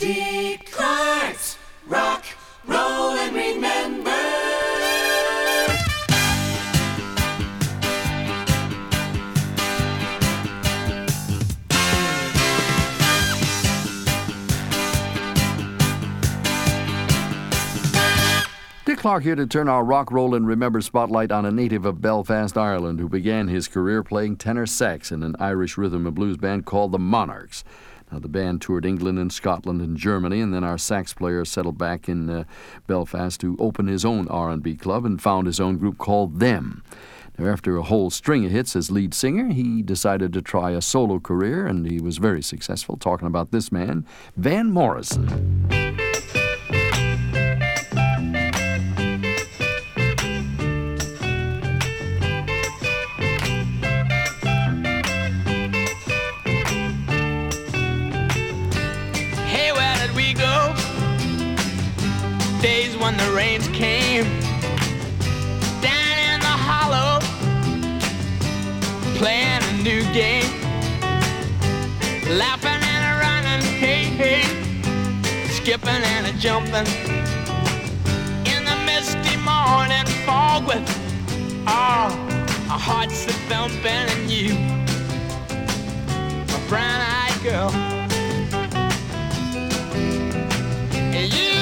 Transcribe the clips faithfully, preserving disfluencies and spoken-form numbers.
Dick Clark's Rock, Roll, and Remember. Dick Clark here to turn our Rock, Roll, and Remember spotlight on a native of Belfast, Ireland, who began his career playing tenor sax in an Irish rhythm and blues band called the Monarchs. Now, the band toured England and Scotland and Germany, and then our sax player settled back in uh, Belfast to open his own R and B club and found his own group called Them. Now, after a whole string of hits as lead singer, he decided to try a solo career, and he was very successful. Talking about this man, Van Morrison. Days when the rains came down in the hollow, playing a new game, laughing and a running, hey, hey, skipping and a jumping in the misty morning fog with all our hearts a thumping, and you, my brown-eyed girl, and you,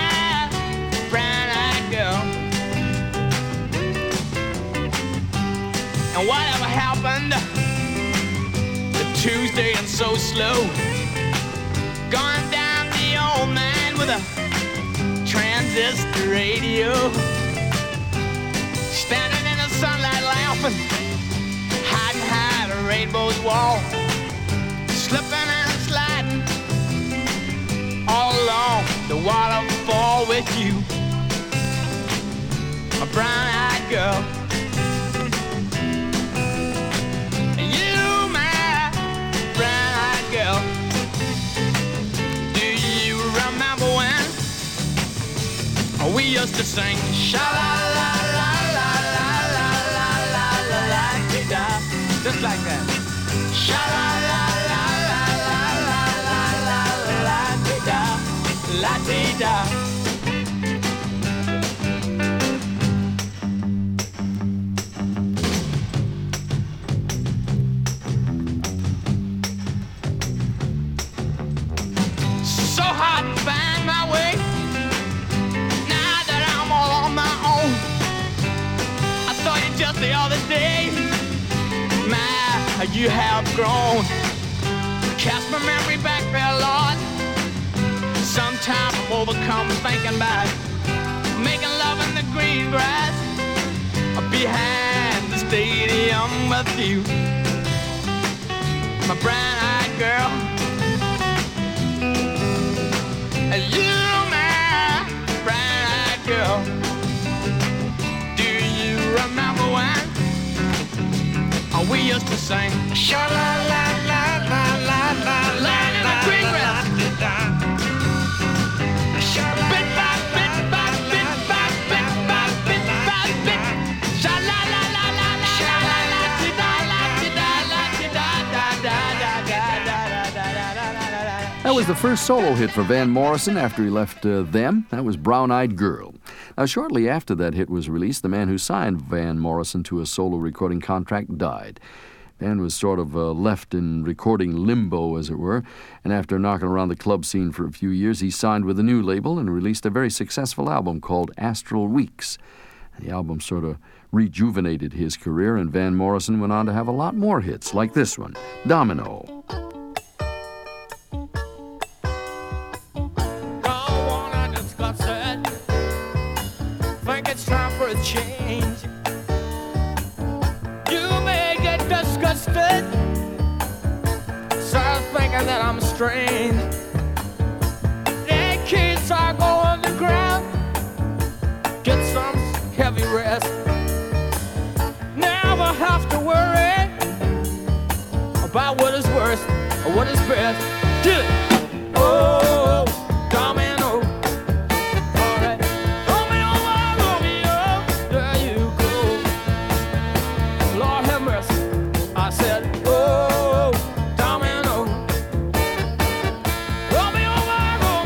and whatever happened to Tuesday and so slow, going down the old man with a transistor radio, standing in the sunlight laughing, hiding behind a rainbow's wall, slipping and sliding all along the waterfall with you, my brown-eyed girl. We used to sing sha la la la la la la la la la la dee da, just like that. Sha la la la la la la la la la dee da, la dee da. So hard to find my way. Just the other day, my, how you have grown. Cast my memory back there, Lord. Sometimes I'm overcome thinking about making love in the green grass behind the stadium with you, my brown-eyed girl. And you, my brown-eyed girl. Remember when oh, we used to sing sha la la la la la la la in the green grass, bit by bit by bit by bit by bit by bit, sha la la la la la sha la la di da la di da la di da da da da da da da da. That was the first solo hit for Van Morrison after he left uh, Them. That was Brown-Eyed Girl. Now, shortly after that hit was released, the man who signed Van Morrison to a solo recording contract died. Van was sort of uh, left in recording limbo, as it were, and after knocking around the club scene for a few years, he signed with a new label and released a very successful album called Astral Weeks. The album sort of rejuvenated his career, and Van Morrison went on to have a lot more hits, like this one, Domino. It's time for a change. You may get disgusted, start thinking that I'm strange. The kids are going to ground, get some heavy rest. Never have to worry about what is worst or what is best. Do it. Oh, domino. Roll me over, roll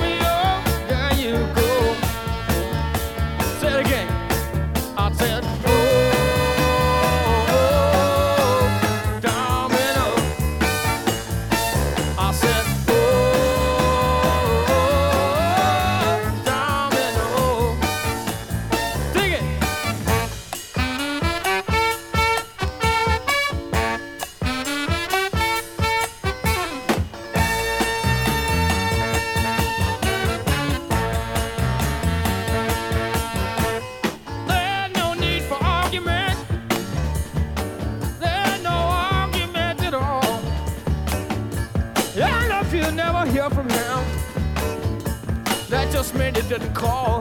just mean you didn't call.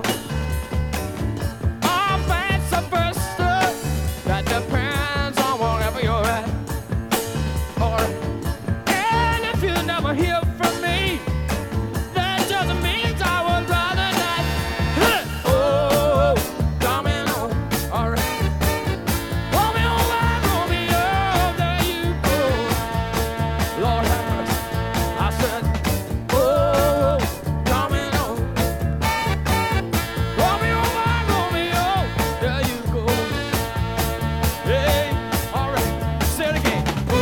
Oh, vice versa, that depends on wherever you're at. Or, and if you never hear from me, that doesn't mean I would rather not. Huh. Oh, domino, all right. Romeo, Romeo, there you go. Lord have mercy, I said, oh, domino. Romeo, Romeo, there you go. Hey, all right, say it again. Oh,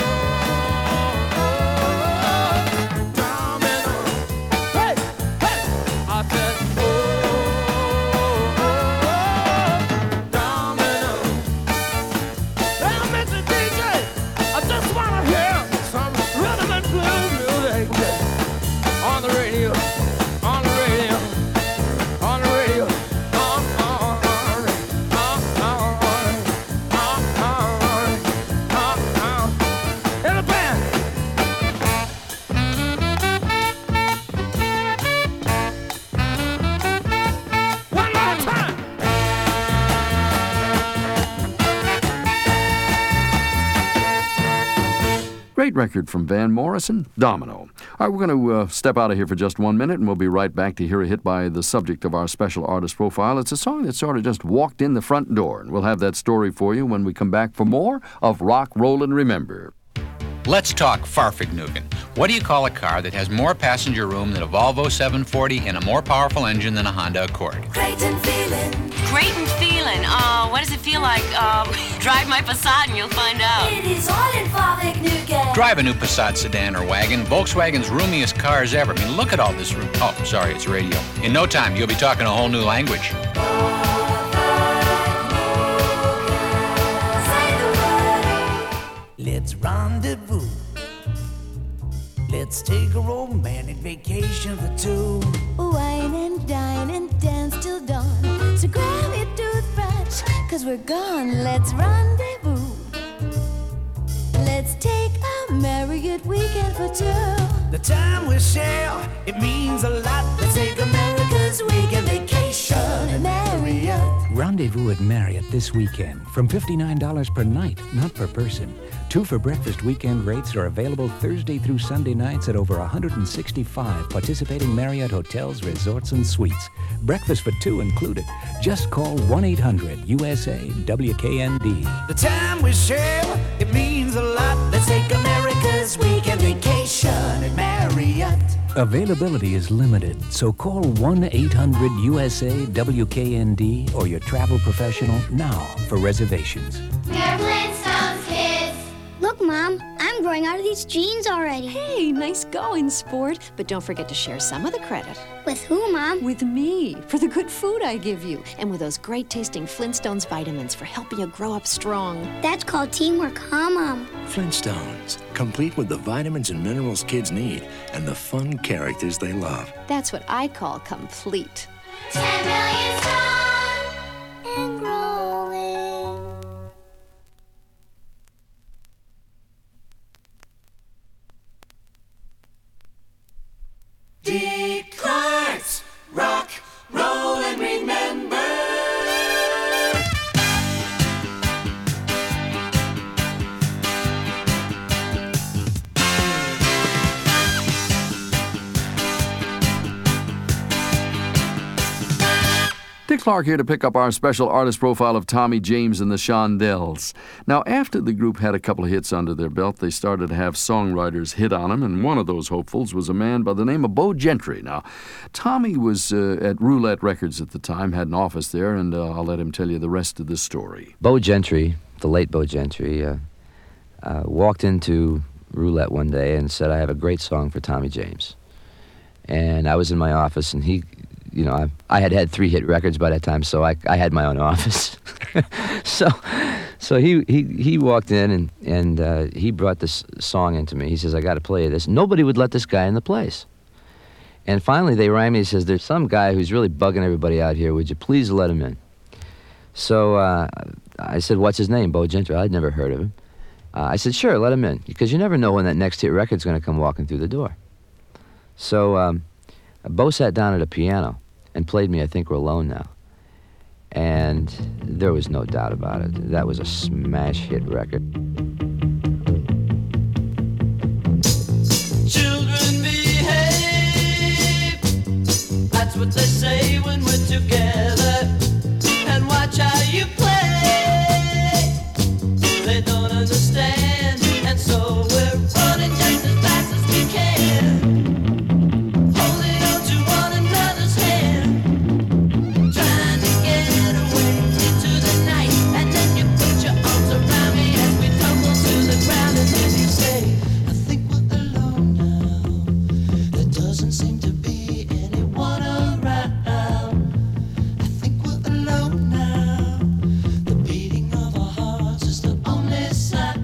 domino. Hey, hey, I said, oh, domino. Hey, Mister D J, I just wanna hear some rhythm and blues music on the radio, on the radio, on the radio. Oh, oh, oh, oh, oh, oh, oh, oh, oh. In the band. One more time. Great record from Van Morrison, Domino. All right, we're going to uh, step out of here for just one minute, and we'll be right back to hear a hit by the subject of our special artist profile. It's a song that sort of just walked in the front door, and we'll have that story for you when we come back for more of Rock, Roll, and Remember. Let's talk Farfignugan. What do you call a car that has more passenger room than a Volvo seven forty and a more powerful engine than a Honda Accord? Great and feeling. Great and feeling. Uh, what does it feel like? Uh, drive my Passat and you'll find out. It is all in Farfignugan. Drive a new Passat sedan or wagon, Volkswagen's roomiest cars ever. I mean, look at all this room. Oh, sorry, it's radio. In no time, you'll be talking a whole new language. Say the word. Let's rendezvous. Let's take a romantic vacation for two. Wine and dine and dance till dawn. So grab your toothbrush, cause we're gone. Let's rendezvous. Let's take a Marriott weekend for two. The time we share, it means a lot. Let's take America's weekend vacation at Marriott. Rendezvous at Marriott this weekend from fifty-nine dollars per night, not per person. Two for breakfast weekend rates are available Thursday through Sunday nights at over one hundred sixty-five participating Marriott hotels, resorts, and suites. Breakfast for two included. Just call one eight hundred U S A W K N D. The time we share, it means a lot. Let's take America's weekend vacation at Marriott. Availability is limited, so call one eight hundred U S A W K N D or your travel professional now for reservations. We're Flintstones kids. Look, Mom, I'm growing out of these jeans already. Hey, nice going, sport. But don't forget to share some of the credit. With who, Mom? With me, for the good food I give you. And with those great-tasting Flintstones vitamins for helping you grow up strong. That's called teamwork, huh, Mom? Flintstones, complete with the vitamins and minerals kids need and the fun characters they love. That's what I call complete. Ten million strong. And growing. Dick Clark's Rock, Roll, and Remember. Dick Clark here to pick up our special artist profile of Tommy James and the Shondells. Now, after the group had a couple of hits under their belt, they started to have songwriters hit on them, and one of those hopefuls was a man by the name of Bo Gentry. Now, Tommy was uh, at Roulette Records at the time, had an office there, and uh, I'll let him tell you the rest of the story. Bo Gentry, the late Bo Gentry, uh, uh, walked into Roulette one day and said, I have a great song for Tommy James. And I was in my office, and he... You know, I, I had had three hit records by that time, so I, I had my own office. so so he, he, he walked in, and, and uh, he brought this song into me. He says, I got to play you this. Nobody would let this guy in the place. And finally, they rang me. He says, there's some guy who's really bugging everybody out here. Would you please let him in? So uh, I said, what's his name? Bo Gentry. I'd never heard of him. Uh, I said, sure, let him in, because you never know when that next hit record's going to come walking through the door. So... Um, Bo sat down at a piano and played me I Think We're Alone Now. And there was no doubt about it. That was a smash hit record. Children behave, that's what they say when we're together. And watch how you play, they don't understand. And so we're running just as fast as we can, holding on to one another's hand, trying to get away into the night. And then you put your arms around me as we tumble to the ground. And then you say, I think we're alone now. There doesn't seem to be anyone around. I think we're alone now. The beating of our hearts is the only sound.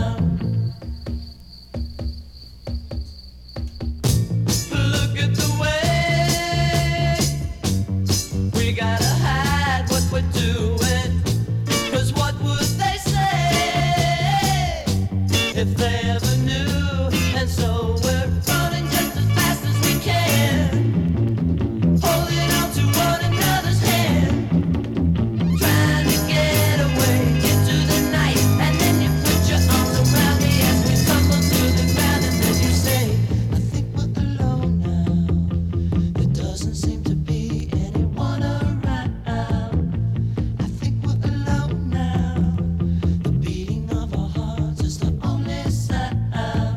Look at the way we gotta hide what we're doing. 'Cause what would they say if they ever knew? And so we're running just as fast as we can, holding on to one another's hand, trying to get away into the night. And then you put your arms around me as we tumble to the ground. And then you say, I think we're alone now. There doesn't seem to be anyone around. I think we're alone now. The beating of our hearts is the only sound. I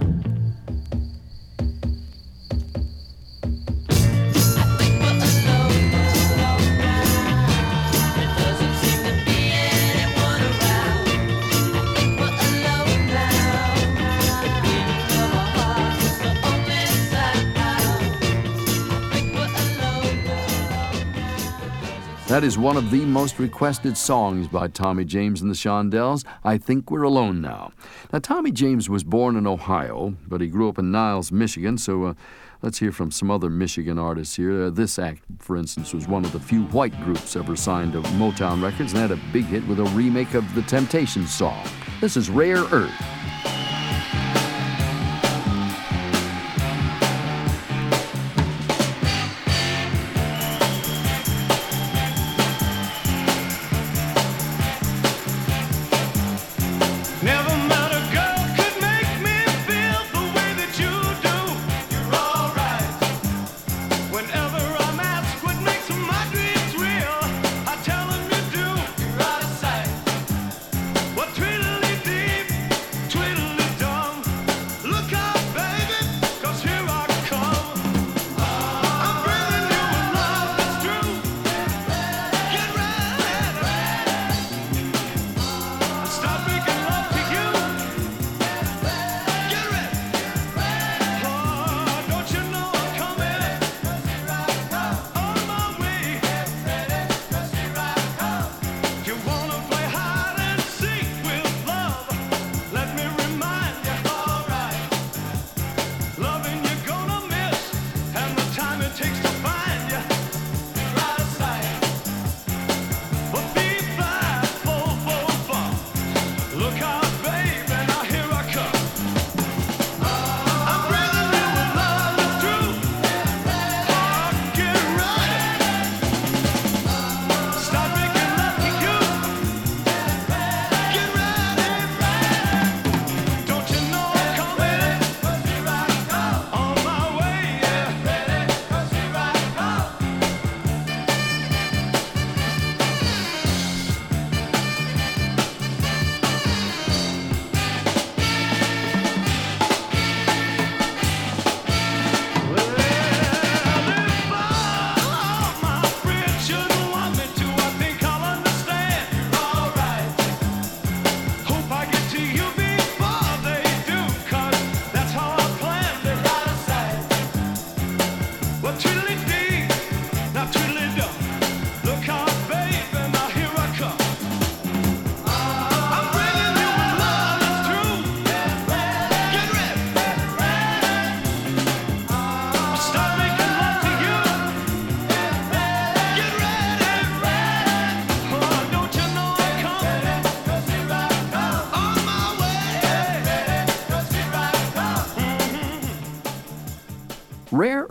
think we're alone now. There doesn't seem to be anyone around. I think we're alone now. The beating of our hearts is the only sound. I think we're alone now. That is one of the most requested songs by Tommy James and the Shondells, I Think We're Alone Now. Now, Tommy James was born in Ohio, but he grew up in Niles, Michigan, so uh, let's hear from some other Michigan artists here. Uh, this act, for instance, was one of the few white groups ever signed to Motown Records and had a big hit with a remake of the Temptations song. This is Rare Earth. Never met a girl could make me feel the way that you do. You're alright. Whenever I'm asked what makes my dreams real, I tell them you do. You're out of sight. What tweedledee deep,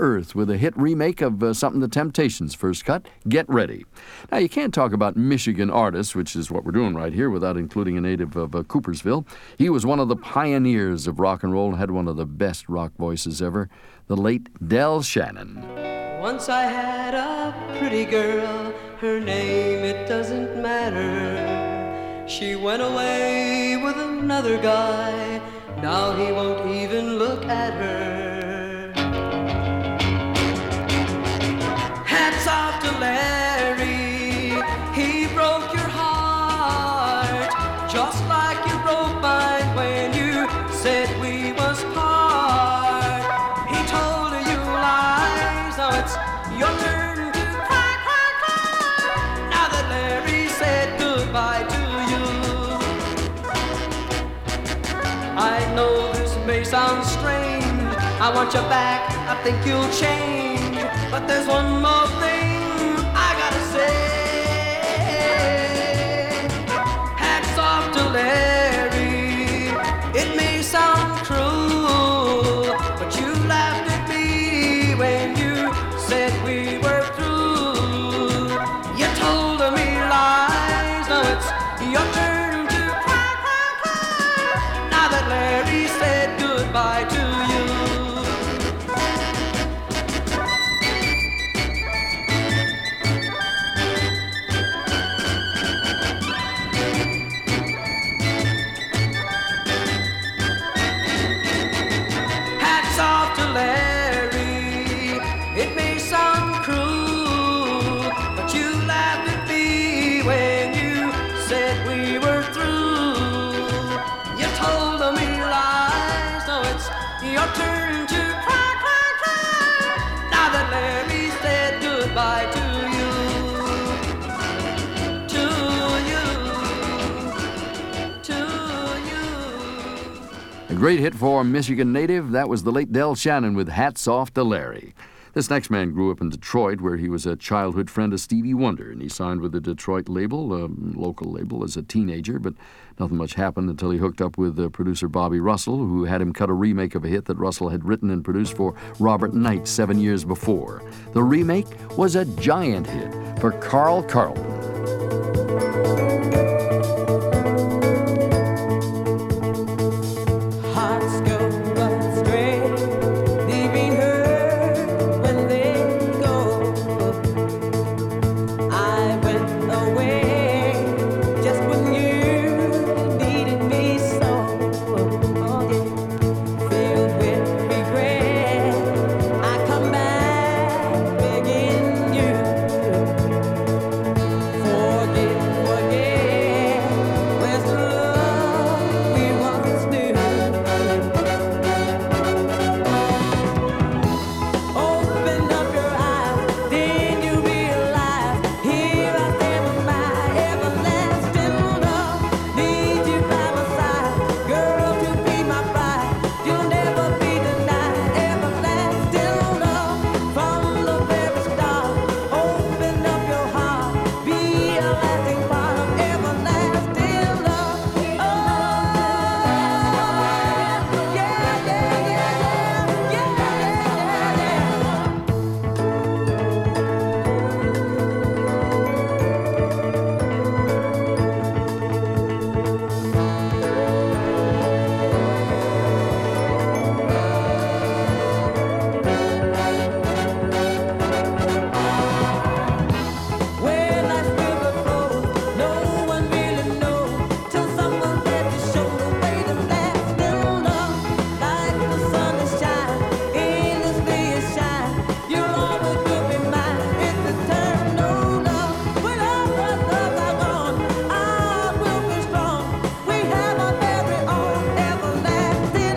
Earth with a hit remake of uh, something the Temptations first cut, Get Ready. Now, you can't talk about Michigan artists, which is what we're doing right here, without including a native of uh, Coopersville. He was one of the pioneers of rock and roll and had one of the best rock voices ever, the late Del Shannon. Once I had a pretty girl, her name it doesn't matter. She went away with another guy, now he won't even look at her. Hats off to Larry, he broke your heart, just like you broke mine when you said we must part. He told you lies, now it's your turn to cry, cry, cry. Now that Larry said goodbye to you. I know this may sound strange, I want you back, I think you'll change, but there's one more thing I gotta say. Hats off to Larry, it may sound cruel, but you laughed at me when you said we were through. You told me lies, now it's your turn to cry, cry, cry. Now that Larry said goodbye to you. Hats off to Larry, it may sound cruel, but you laughed at me when you said we were through. You told me lies, now it's your turn to cry, cry, cry. Now that Larry said goodbye to you, to you, to you. A great hit for a Michigan native, that was the late Del Shannon with Hats Off to Larry. This next man grew up in Detroit, where he was a childhood friend of Stevie Wonder, and he signed with the Detroit label, a local label, as a teenager, but nothing much happened until he hooked up with uh, producer Bobby Russell, who had him cut a remake of a hit that Russell had written and produced for Robert Knight seven years before. The remake was a giant hit for Carl Carlton. Hearts go astray, leaving her when they go. I went away just when you needed me so. Oh, yeah. Filled with regret, I come back begging you. Forget, forget, where's the love we once knew? Open up your eyes, then you realize here I stand with my everlasting love. Need you by my side, girl, to be my bride. You'll never be denied everlasting love from the very start. Open up your heart, be a lasting part of everlasting love. Oh, yeah, yeah, yeah, yeah, yeah, yeah, yeah. Where life's river flows, no one really knows till someone's there to show the way to lasting love. Like the sun that shines, endlessly it shines. You'll always will be mine. It's eternal love. When all the loves are gone, I will be strong. We have our very own everlasting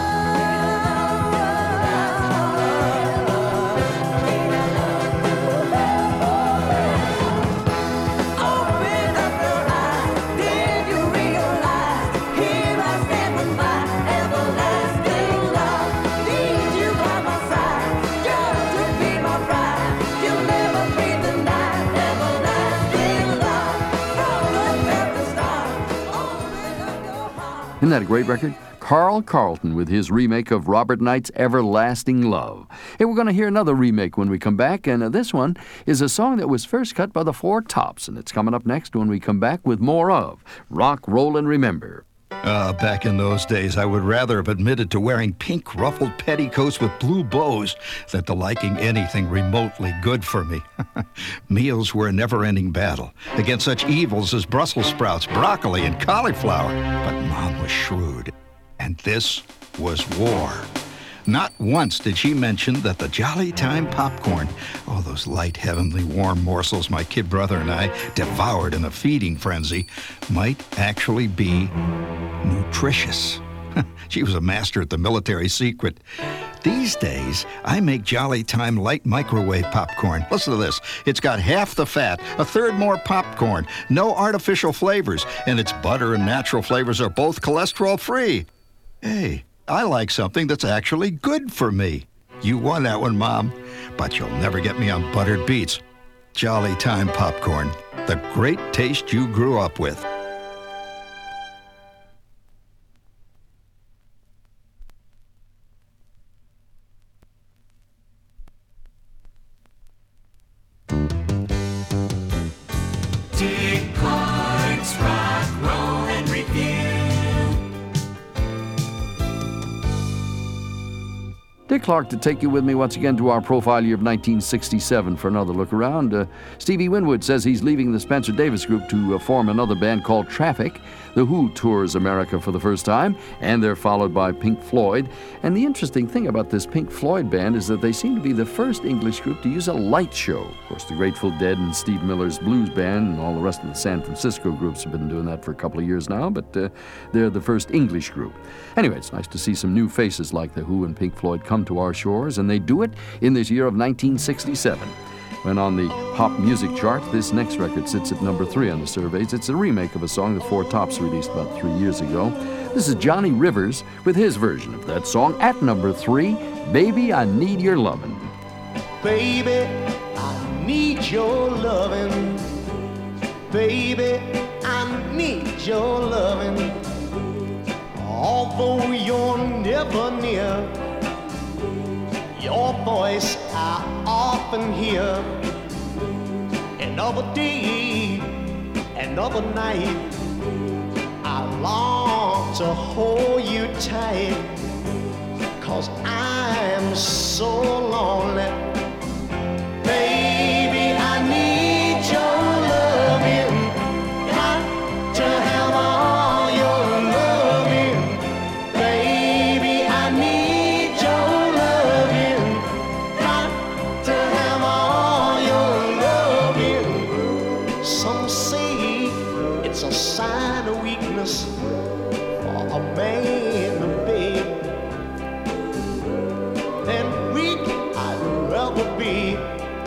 love. Open up your eyes, then you realize here I stand with my everlasting love. Need you by my side, girl, to be my bride. You'll never be denied everlasting love from the very start. Open up your heart. Isn't that a great record? Carl Carlton with his remake of Robert Knight's Everlasting Love. Hey, we're going to hear another remake when we come back, and uh, this one is a song that was first cut by the Four Tops, and it's coming up next when we come back with more of Rock, Roll, and Remember. Uh, back in those days, I would rather have admitted to wearing pink ruffled petticoats with blue bows than to liking anything remotely good for me. Meals were a never-ending battle against such evils as Brussels sprouts, broccoli, and cauliflower. But Mom was shrewd, and this was war. Not once did she mention that the Jolly Time popcorn, oh, those light, heavenly, warm morsels my kid brother and I devoured in a feeding frenzy, might actually be nutritious. She was a master at the military secret. These days, I make Jolly Time light microwave popcorn. Listen to this. It's got half the fat, a third more popcorn, no artificial flavors, and its butter and natural flavors are both cholesterol-free. Hey, I like something that's actually good for me. You won that one, Mom. But you'll never get me on buttered beets. Jolly Time popcorn, the great taste you grew up with. Dick Clark's Rock, Roll, and Review. Dick Clark to take you with me once again to our profile year of nineteen sixty-seven for another look around. Uh, Stevie Winwood says he's leaving the Spencer Davis Group to uh, form another band called Traffic. The Who tours America for the first time, and they're followed by Pink Floyd. And the interesting thing about this Pink Floyd band is that they seem to be the first English group to use a light show. Of course, the Grateful Dead and Steve Miller's Blues Band and all the rest of the San Francisco groups have been doing that for a couple of years now, but uh, they're the first English group. Anyway, it's nice to see some new faces like the Who and Pink Floyd come to our shores, and they do it in this year of nineteen sixty-seven. When on the pop music chart, this next record sits at number three on the surveys. It's a remake of a song the Four Tops released about three years ago. This is Johnny Rivers with his version of that song at number three, Baby, I Need Your Lovin'. Baby, I need your loving. Baby, I need your loving. Although you're never near, your voice I often hear. Another day, another night, I long to hold you tight, 'cause I'm so lonely. Baby, I need your loving. Got to have all your loving. Baby, I need your loving. Got to have all your loving. Some say it's a sign of weakness for a man to beg. Then weak I'd rather be,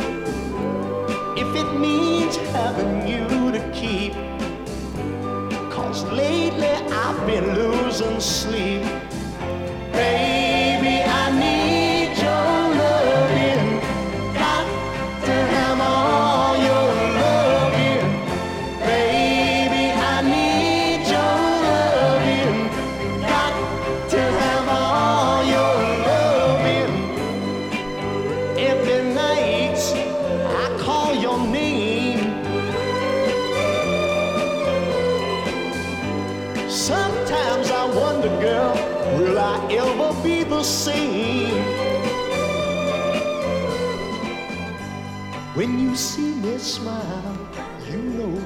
if it means having you to keep. 'Cause lately I've been losing sleep. Baby, I need your loving. Got to have all your loving. Baby, I need your loving. Got to have all your loving. Every night I call your name. Sometimes I wonder, girl, will I ever be the same? When you see me smile, you know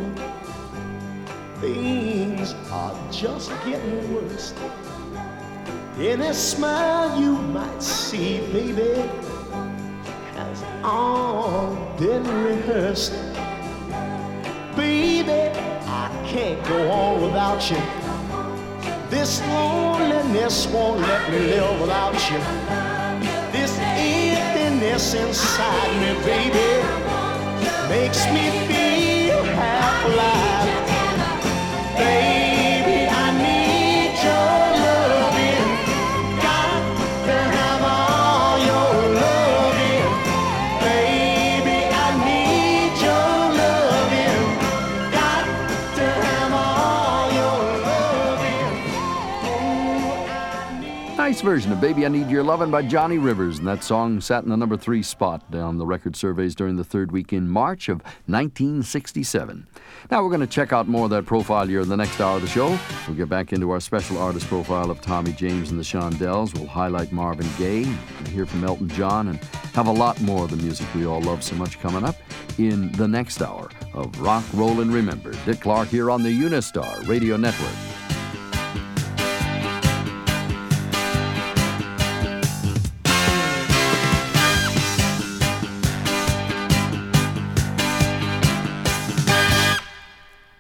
things are just getting worse. Any smile you might see, baby, has all been rehearsed. Baby, I can't go on without you. This loneliness won't let me live without you. This emptiness inside me, baby, makes me feel half alive. Baby, I need your loving. Got to have all your loving. Baby, I need your loving. Got to have all your loving. Oh, version of Baby I Need Your Lovin' by Johnny Rivers, and that song sat in the number three spot on the record surveys during the third week in March of nineteen sixty-seven. Now we're going to check out more of that profile here in the next hour of the show. We'll get back into our special artist profile of Tommy James and the Shondells. We'll highlight Marvin Gaye, and hear from Elton John, and have a lot more of the music we all love so much coming up in the next hour of Rock, Roll, and Remember. Dick Clark here on the Unistar Radio Network.